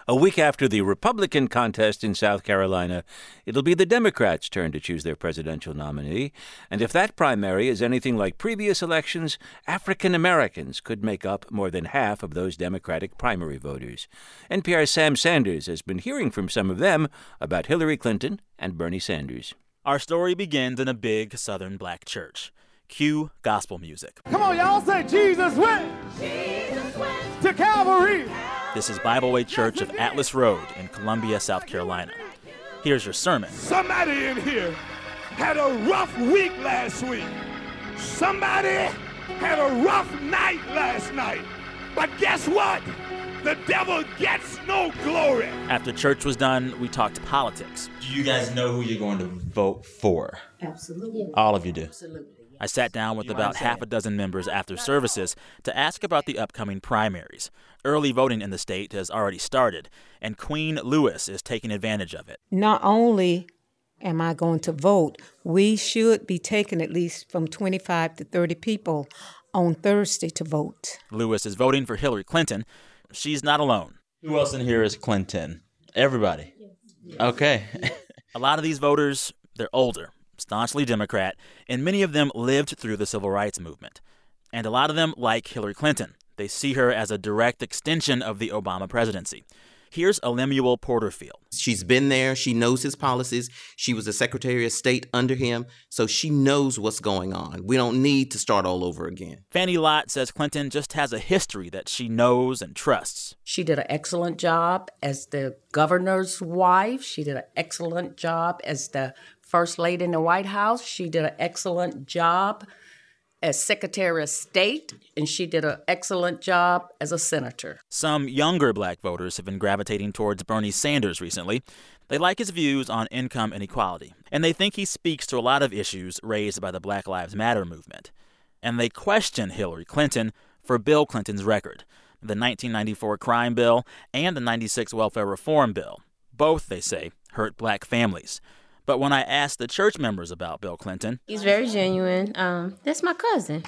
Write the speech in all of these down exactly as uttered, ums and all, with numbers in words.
A week after the Republican contest in South Carolina, it'll be the Democrats' turn to choose their presidential nominee. And if that primary is anything like previous elections, African Americans could make up more than half of those Democratic primary voters. N P R's Sam Sanders has been hearing from some of them about Hillary Clinton and Bernie Sanders. Our story begins in a big Southern black church. Cue gospel music. Come on, y'all say Jesus went, Jesus went to Calvary. This is Bible Way Church of Atlas Road in Columbia, South Carolina. Here's your sermon. Somebody in here had a rough week last week. Somebody had a rough night last night. But guess what? The devil gets no glory. After church was done, we talked politics. Do you guys know who you're going to vote for? Absolutely. All of you do? Absolutely. I sat down with about half a dozen members after services to ask about the upcoming primaries. Early voting in the state has already started, and Queen Lewis is taking advantage of it. Not only am I going to vote, we should be taking at least from twenty-five to thirty people on Thursday to vote. Lewis is voting for Hillary Clinton. She's not alone. Who else in here is Clinton? Everybody? Yes. Okay. A lot of these voters, they're older, staunchly Democrat, and many of them lived through the civil rights movement. And a lot of them like Hillary Clinton. They see her as a direct extension of the Obama presidency. Here's Lemuel Porterfield. She's been there. She knows his policies. She was the Secretary of State under him, so she knows what's going on. We don't need to start all over again. Fannie Lott says Clinton just has a history that she knows and trusts. She did an excellent job as the governor's wife. She did an excellent job as the First Lady in the White House. She did an excellent job as Secretary of State, and she did an excellent job as a senator. Some younger black voters have been gravitating towards Bernie Sanders recently. They like his views on income inequality, and they think he speaks to a lot of issues raised by the Black Lives Matter movement. And they question Hillary Clinton for Bill Clinton's record, the nineteen ninety-four crime bill and the ninety-six welfare reform bill. Both, they say, hurt black families. But when I asked the church members about Bill Clinton... He's very genuine. Um, that's my cousin.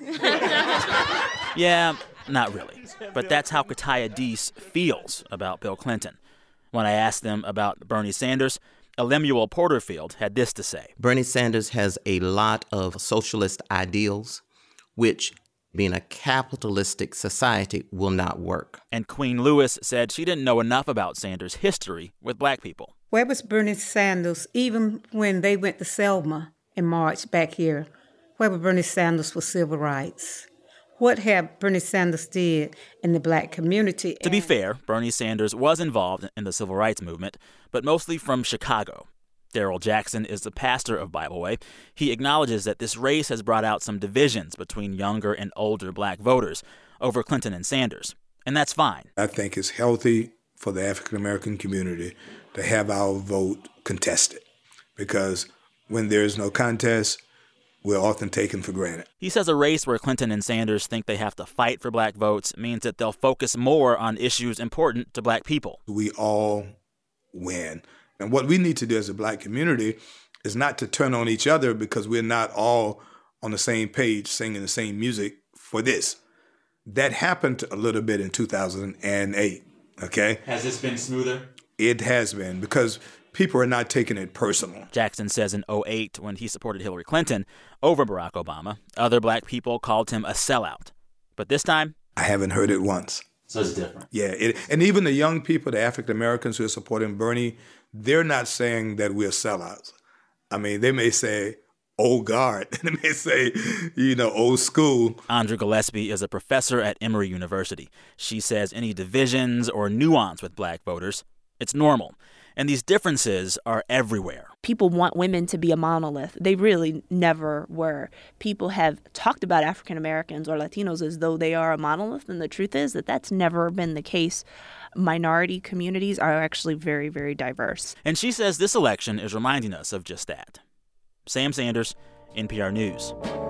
Yeah, not really. But that's how Kataya Deese feels about Bill Clinton. When I asked them about Bernie Sanders, Lemuel Porterfield had this to say. Bernie Sanders has a lot of socialist ideals, which, being a capitalistic society, will not work. And Queen Lewis said she didn't know enough about Sanders' history with black people. Where was Bernie Sanders even when they went to Selma in March back here? Where was Bernie Sanders for civil rights? What have Bernie Sanders did in the black community? To be fair, Bernie Sanders was involved in the civil rights movement, but mostly from Chicago. Daryl Jackson is the pastor of Bible Way. He acknowledges that this race has brought out some divisions between younger and older black voters over Clinton and Sanders, and that's fine. I think it's healthy for the African-American community to have our vote contested, because when there's no contest, we're often taken for granted. He says a race where Clinton and Sanders think they have to fight for black votes means that they'll focus more on issues important to black people. We all win. And what we need to do as a black community is not to turn on each other because we're not all on the same page singing the same music for this. That happened a little bit in two thousand eight, okay? Has this been smoother? It has been, because people are not taking it personal. Jackson says in oh eight, when he supported Hillary Clinton over Barack Obama, other black people called him a sellout. But this time, I haven't heard it once. So it's different. Yeah, it, and even the young people, the African Americans who are supporting Bernie, they're not saying that we're sellouts. I mean, they may say old guard, they may say, you know, old school. Andra Gillespie is a professor at Emory University. She says any divisions or nuance with black voters, it's normal. And these differences are everywhere. People want women to be a monolith. They really never were. People have talked about African Americans or Latinos as though they are a monolith, and the truth is that that's never been the case. Minority communities are actually very, very diverse. And she says this election is reminding us of just that. Sam Sanders, N P R News.